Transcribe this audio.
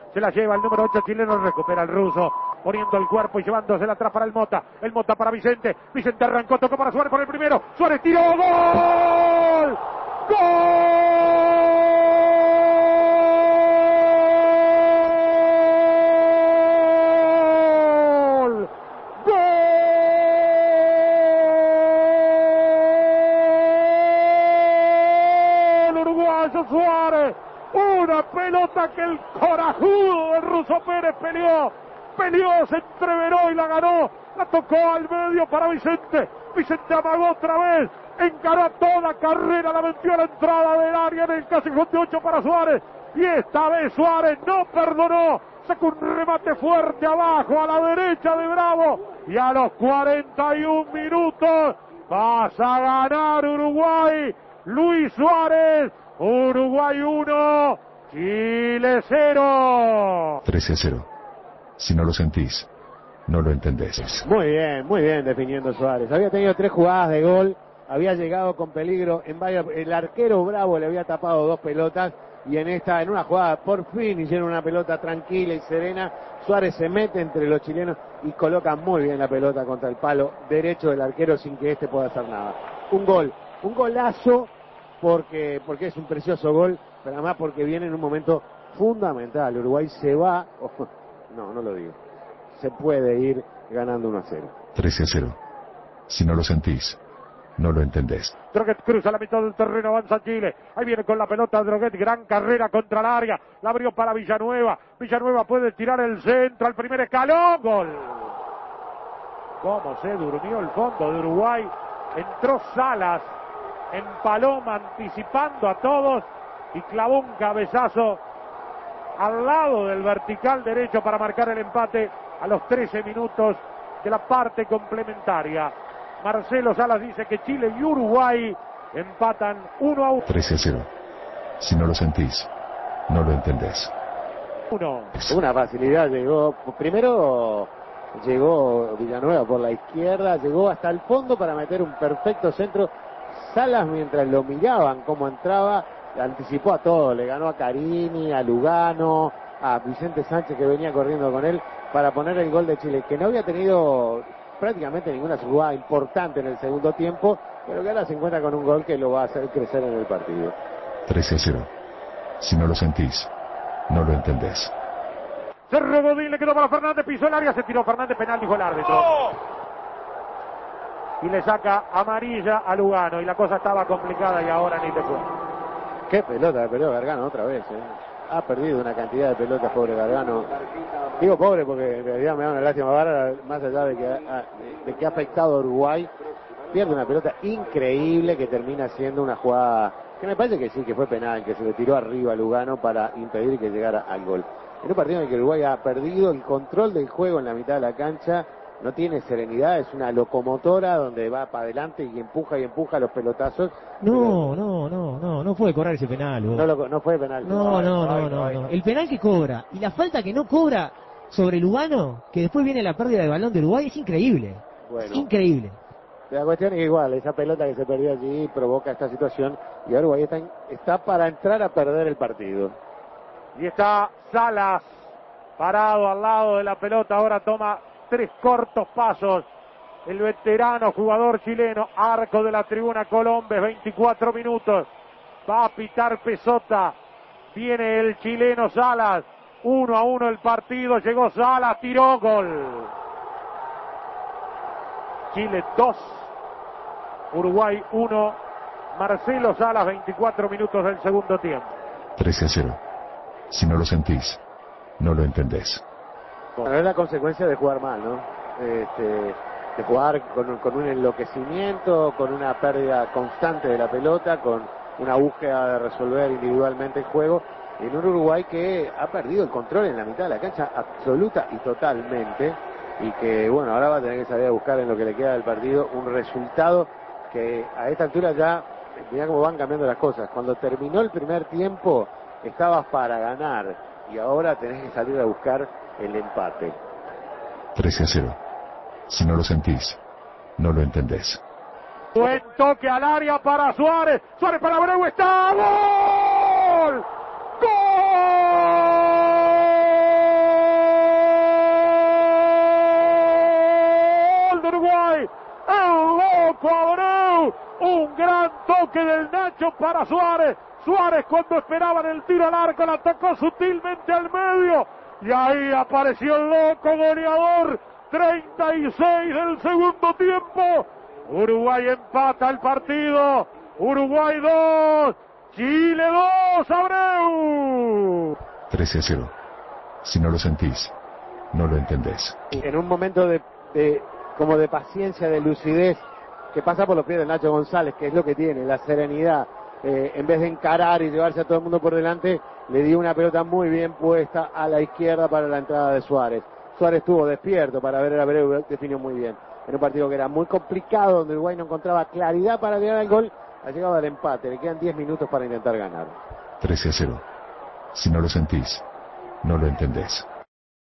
se la lleva el número 8 chileno, recupera el ruso, poniendo el cuerpo y llevándosela atrás para el Mota para Vicente arrancó, tocó para Suárez por el primero, Suárez tiró, ¡gol! Suárez, una pelota que el corajudo del ruso Pérez peleó, se entreveró y la ganó, la tocó al medio para Vicente amagó otra vez, encaró a toda carrera, la metió a la entrada del área en el callejón de 8 para Suárez, y esta vez Suárez no perdonó, sacó un remate fuerte abajo a la derecha de Bravo, y a los 41 minutos pasa a ganar Uruguay, Luis Suárez. Uruguay 1, Chile 0. 13-0. Si no lo sentís, no lo entendés. Muy bien definiendo Suárez. Había tenido 3 jugadas de gol, había llegado con peligro en varias, el arquero Bravo le había tapado 2 pelotas y en una jugada por fin hicieron una pelota tranquila y serena. Suárez se mete entre los chilenos y coloca muy bien la pelota contra el palo derecho del arquero sin que este pueda hacer nada. Un golazo. Porque es un precioso gol, pero además porque viene en un momento fundamental. Uruguay se va, no lo digo, se puede ir ganando 1-0. 13-0. Si no lo sentís, no lo entendés. Droguet cruza la mitad del terreno, avanza Chile, ahí viene con la pelota Droguet, gran carrera contra el área, la abrió para Villanueva puede tirar el centro al primer escalón, gol. Cómo se durmió el fondo de Uruguay, entró Salas en paloma anticipando a todos y clavó un cabezazo al lado del vertical derecho para marcar el empate a los 13 minutos de la parte complementaria. Marcelo Salas dice que Chile y Uruguay empatan 1-1. 13-0. Si no lo sentís, no lo entendés. Una facilidad llegó, primero llegó Villanueva por la izquierda, llegó hasta el fondo para meter un perfecto centro. Salas, mientras lo miraban cómo entraba, anticipó a todo, le ganó a Carini, a Lugano, a Vicente Sánchez que venía corriendo con él para poner el gol de Chile, que no había tenido prácticamente ninguna jugada importante en el segundo tiempo, pero que ahora se encuentra con un gol que lo va a hacer crecer en el partido. 13-0. Si no lo sentís, no lo entendés. Cerro Godín, le quedó para Fernández, pisó el área, se tiró Fernández, penal, dijo el árbitro. Y le saca amarilla a Lugano, y la cosa estaba complicada y ahora ni te cuento. Qué pelota perdió Gargano otra vez, Ha perdido una cantidad de pelotas, pobre Gargano. Digo pobre porque en realidad me da una lástima bárbara, más allá de que ha afectado a Uruguay. Pierde una pelota increíble que termina siendo una jugada que me parece que sí, que fue penal, que se le tiró arriba a Lugano para impedir que llegara al gol. En un partido en el que Uruguay ha perdido el control del juego en la mitad de la cancha, no tiene serenidad, es una locomotora donde va para adelante y empuja los pelotazos. No puede cobrar ese penal. No fue penal. No. El penal que cobra y la falta que no cobra sobre Lugano, que después viene la pérdida de balón de Uruguay, es increíble. Bueno, es increíble. La cuestión es igual, esa pelota que se perdió allí provoca esta situación y Uruguay está para entrar a perder el partido. Y está Salas parado al lado de la pelota, ahora toma 3 cortos pasos el veterano jugador chileno, arco de la tribuna Colombes, 24 minutos, va a pitar Pesota, viene el chileno Salas, 1-1 el partido, llegó Salas, tiró, gol. Chile 2, Uruguay 1, Marcelo Salas, 24 minutos del segundo tiempo. 13-0. Si no lo sentís, no lo entendés. Bueno, es la consecuencia de jugar mal, ¿no? De jugar con un enloquecimiento, con una pérdida constante de la pelota, con una búsqueda de resolver individualmente el juego, en un Uruguay que ha perdido el control en la mitad de la cancha absoluta y totalmente, y que, bueno, ahora va a tener que salir a buscar en lo que le queda del partido un resultado que a esta altura ya, mirá cómo van cambiando las cosas. Cuando terminó el primer tiempo, estabas para ganar, y ahora tenés que salir a buscar el empate. 13-0. Si no lo sentís, no lo entendés. Buen toque al área para Suárez. Suárez para Abreu, está. ¡Gol! ¡Gol! toque del Nacho para Suárez. Suárez, cuando esperaban el tiro al arco, la tocó sutilmente al medio. Y ahí apareció el loco goleador. 36 del segundo tiempo. Uruguay empata el partido. Uruguay 2, Chile 2, Abreu. 13-0. Si no lo sentís, no lo entendés. En un momento como de paciencia, de lucidez, que pasa por los pies de Nacho González, que es lo que tiene, la serenidad. En vez de encarar y llevarse a todo el mundo por delante, le dio una pelota muy bien puesta a la izquierda para la entrada de Suárez. Suárez estuvo despierto para ver a Abreu, definió muy bien. En un partido que era muy complicado, donde Uruguay no encontraba claridad para llegar al gol, ha llegado al empate. Le quedan 10 minutos para intentar ganar. 13-0. Si no lo sentís, no lo entendés.